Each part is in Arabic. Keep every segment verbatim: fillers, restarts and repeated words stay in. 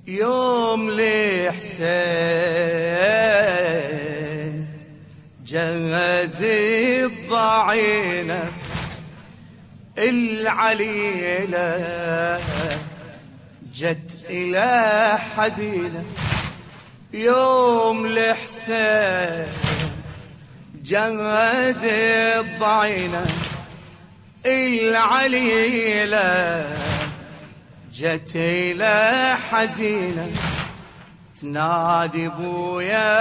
يوم الحسين جهز الضعينة العليلة جت إلى حزينة. يوم الحسين جهز الضعينة العليلة جت إلى حزينة. تنادي بويا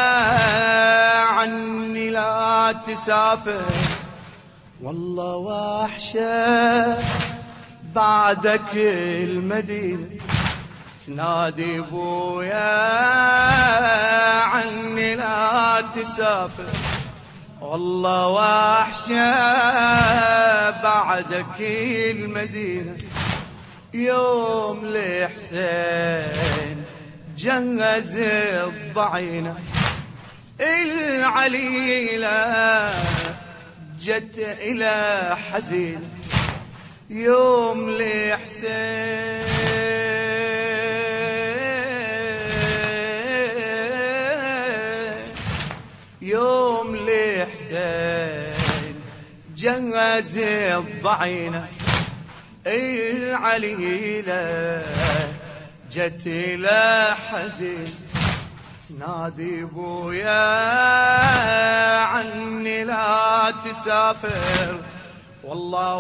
عني لا تسافر، والله وحشة بعدك المدينة. تنادي بويا عني لا تسافر، والله وحشة بعدك المدينة. يوم الحسين جهز الضعينة العليلة جت إلى حزينة. يوم الحسين يوم الحسين جهز الضعينة العليلة جت إلى حزين. تنادي بويا عني لا تسافر، والله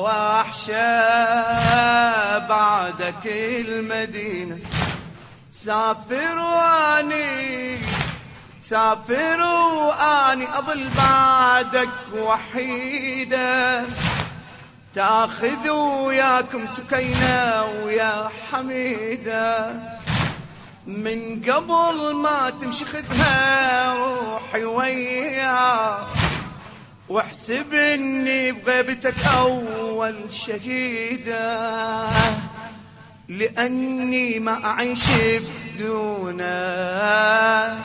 وحشة بعدك المدينة. سافر واني سافر واني اظل بعدك وحيدة، تاخذ وياكم سكينة ويا حميدة. من قبل ما تمشي خذها روحي وياك، واحسب اني بغيبتك اول شهيدة، لاني ما اعيش بدونه،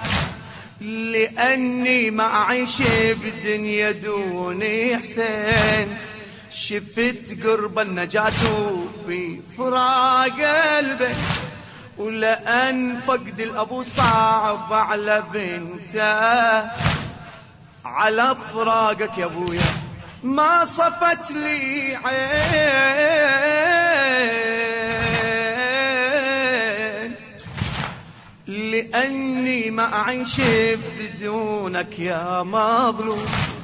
لاني ما اعيش بالدنيا دوني حسين. شفت قرب النجاة في فراق قلبي، ولأن فقد الأبو صعب على بنته. على فراقك يا أبويا ما صفت لي عين، لأني ما أعيش بدونك يا مظلوم،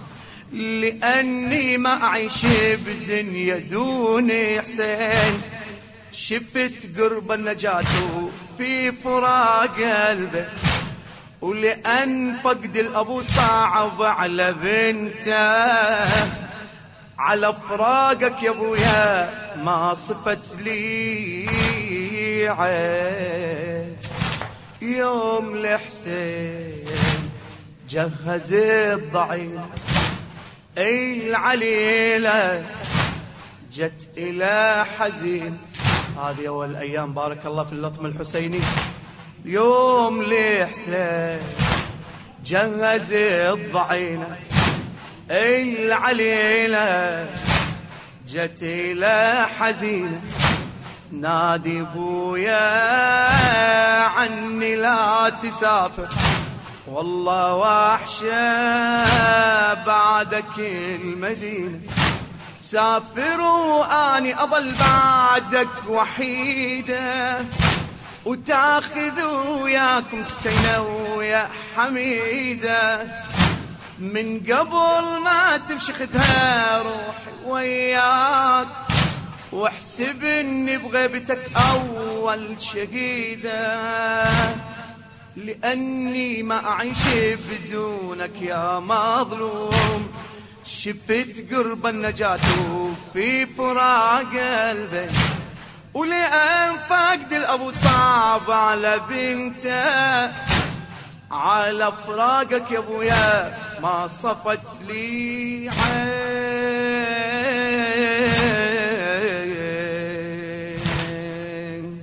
لأني ما أعيش بالدنيا دوني حسين. شفت قرب النجاة في فراق قلبي، ولأن فقد الأبو صعب على بنته. على فراقك يا أبويا ما صفت لي عين. يوم الحسين جهز الضعينة العليلة جت إلى حزين. هذه أول أيام بارك الله في اللطم الحسيني. يوم الحسين جهز الضعينة العليلة جت إلى حزينة. نادي بويا عني لا تسافر، والله وحشة بعدك المدينة. سافر واني اظل بعدك وحيدة، وتاخذ وياكم سكينة ويا حميدة. من قبل ما تمشي خذها روحي وياك، واحسب اني بغيبتك اول شهيدة، لاني ما اعيش بدونك يا مظلوم. شفت قرب النجاة في فراق قلبي، ولأن فقد الأبو صعب على بنته. على فراقك يا أبويا ما صفت لي عين.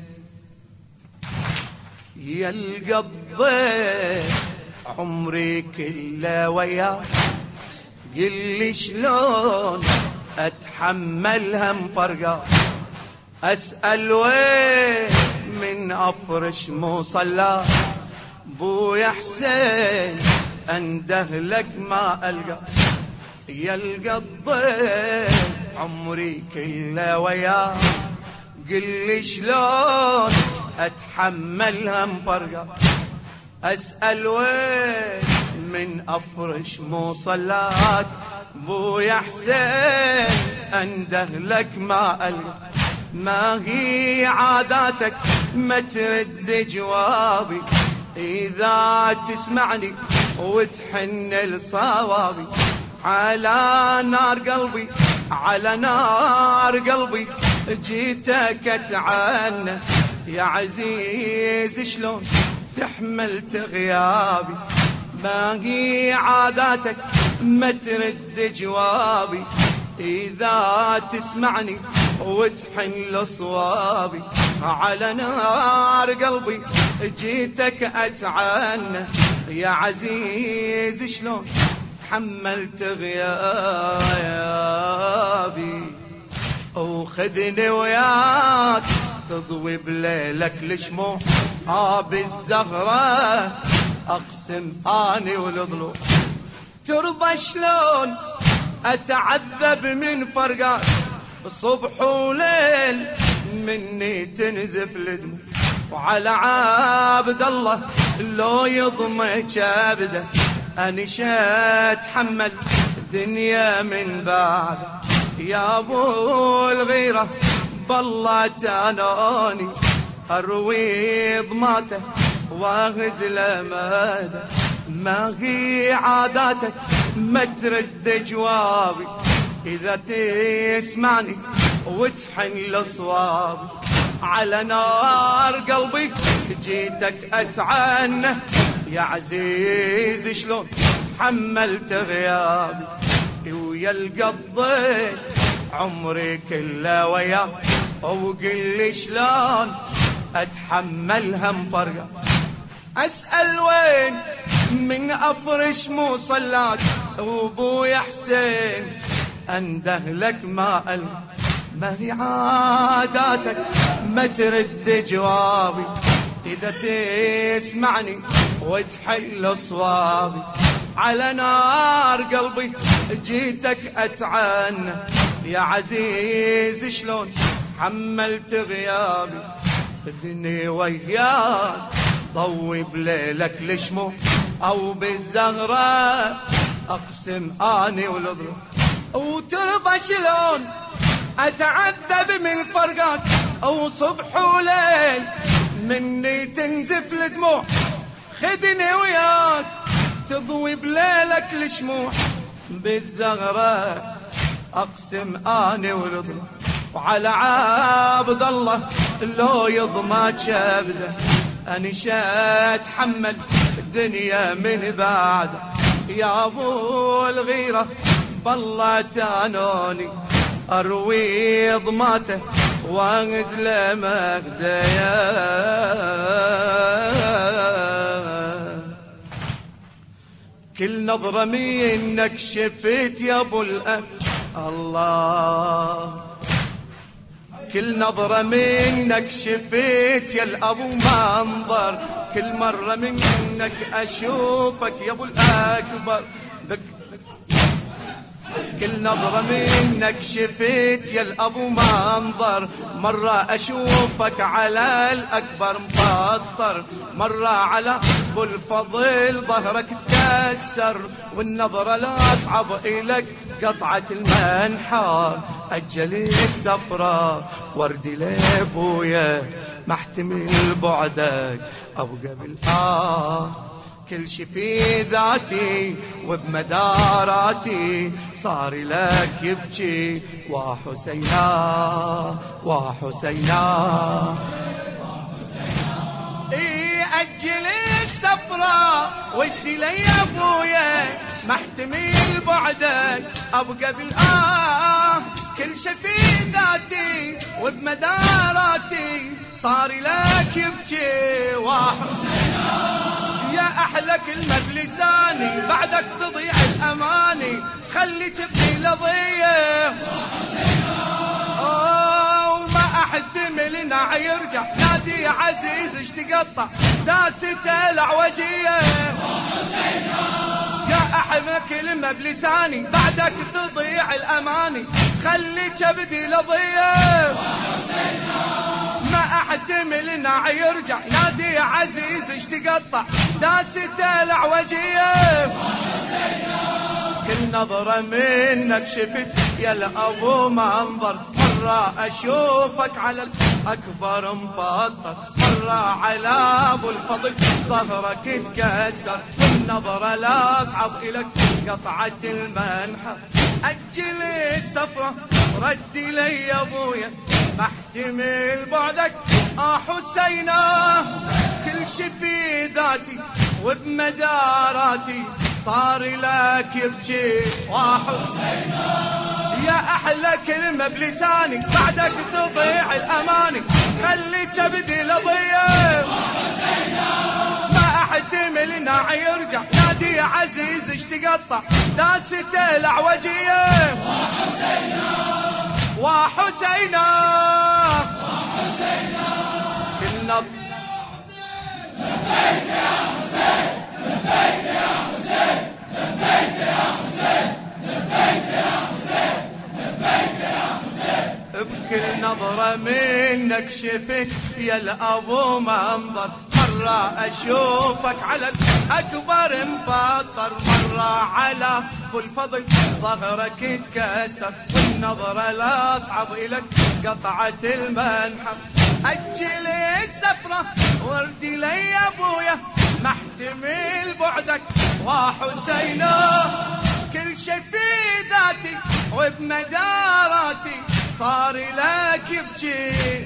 يا القضي عمري كله وياك، قل لي شلون اتحمل هم فرقة. اسأل وين من أفرش مصلى بويا حسين أنده لك ما ألقى يلقى الضيف عمري كله وياه قل لي شلون أتحمل هم فرقة أسأل وين من أفرش مصلاك بويا حسين أنده لك ما ألقى ما هي عاداتك ما ترد جوابي إذا تسمعني وتحن لصوابي على نار قلبي على نار قلبي جيتك أتعنى يا عزيز شلون تحملت غيابي ما هي عاداتك ما ترد جوابي إذا تسمعني وتحن لصوابي على نار قلبي جيتك أتعنى يا عزيز شلون تحملت غيابي وخذني وياك تضوي بليلك لشموع آب الزهرة أقسم آني والظلوم ترضى شلون أتعذب من فرقات صبح وليل مني تنزف الدموع وعلى عبد الله لو يضمع كبده أني شاتحمل الدنيا من بعد يا ابو الغيرة بالله تانوني اروي ضماته واغزل ماده ما هي عاداتك ما ترد جوابي اذا تسمعني وتحن لصوابي على نار قلبي جيتك اتعنى يا عزيز شلون حملت غيابي ويلقى الضيف عمري كله وياه وقل لي شلون اتحمل هم فرقه اسال وين من افرش مصلاك وابويا حسين انده لك ما ألقى ما هي عاداتك ما ترد جوابي اذا تسمعني وتحل صوابي على نار قلبي جيتك أتعنى يا عزيز شلون حملت غيابي خذني وياك ضوي بليلك لشموع أو بالزهرة أقسم آني والظلوم وترضى شلون أتعذب من فرقك أو صبح وليل مني تنزف الدموع خذني وياك تضوي بليلك لشموع بالزغرة أقسم آني والظلوم وعلى عبد الله لو يضمى كبده أني شاتحمل الدنيا من بعده يا أبو الغيرة بالله تانوني أروي ضماته وانزل مغديا كل نظرة منك شفت يا ابو الأب الله كل نظرة منك شفت يا الأبو منظر كل مرة منك أشوفك يا ابو الأكبر كل نظرة منك شفت يا الأبو منظر مرة أشوفك على الأكبر مفطر مرة على أبو الفضل ظهرك تكسر والنظرة الأصعب إلك قطعة المنحار أجل السفرة وردي لابويا ما احتمل بعدك أبقى بالآه كل شي في ذاتي وبمداراتي صار لك يبكي وحسينا وحسينا اي اجل السفرة ودي لي يا ابويا ما احتمل بعدك ابقى بالآه كل شي في ذاتي وبمداراتي صار لك يبكي وحسينا يا أحلى كلمة بلساني بعدك تضيع الأماني خلي تبني لضية وما أحتمل لنا يرجع نادي عزيز اش تقطع داسته العوجية يا أحمى كلمة بلساني بعدك تضيع الأماني خلي كبدي لضيع ما احتمل انه يرجع نادي عزيز اش تقطع داسته العوجية كل نظرة منك شفت يا الأبو منظر مرة أشوفك على الأكبر مفطر مرة على أبو الفضل ظهرك تكسر والنظرة الأصعب إلك قطعة المنحر أجل السفرة ردي لي يا أبويا ما احتمل بعدك آه حسينا كل شي في ذاتي وبمداراتي صار لك يبكي وحسينا يا أحلى كلمة بلساني بعدك تضيع الأماني خلي كبدي لضيع ما احتمل انه يرجع نادي عزيز اش تقطع داسته العوجية وحسينا وحسينا وحسينا كل لبيك يا حسين لبيك يا حسين لبيك يا حسين لبيك يا حسين لبيك يا حسين بكل نظرة منك شفت يا الأبو منظر مرة أشوفك على الأكبر مفطر مرة على أبو الفضل ظهرك يتكسر والنظرة الأصعب إلك قطعة المنحر أجل السفرة وردي لي يا أبويا ما احتمل بعدك وحسينا كل شي في ذاتي وبمداراتي صار لك يبكي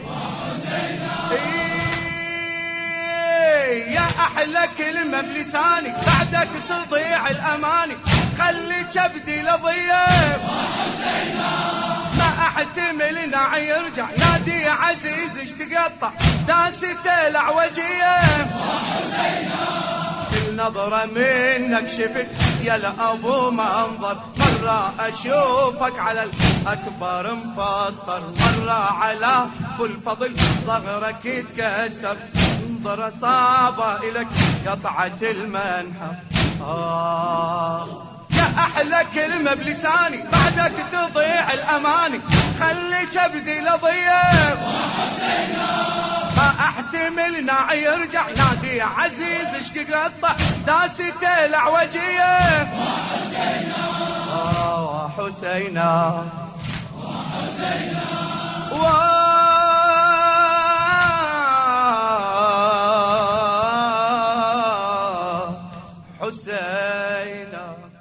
إيه يا أحلى كلمة بلساني بعدك تضيع الأماني خلي كبدي لضيع ما احتمل انه يرجع نادي عزيز اش تقطع داسته العوجية كل نظرة منك شفت يا الأبو منظر مرة أشوفك على الأكبر مفطر مرة على أبو الفضل ظهرك يتكسر نظرة صعبة إلك قطعة المنحر آه يا أحلى كلمة بلساني بعدك تضيع الأماني خلي كبدي لضيع ما احتمل انه يرجع نادي عزيز اش تقطع داسته العوجية وحسينا وحسينا وحسينا حسينا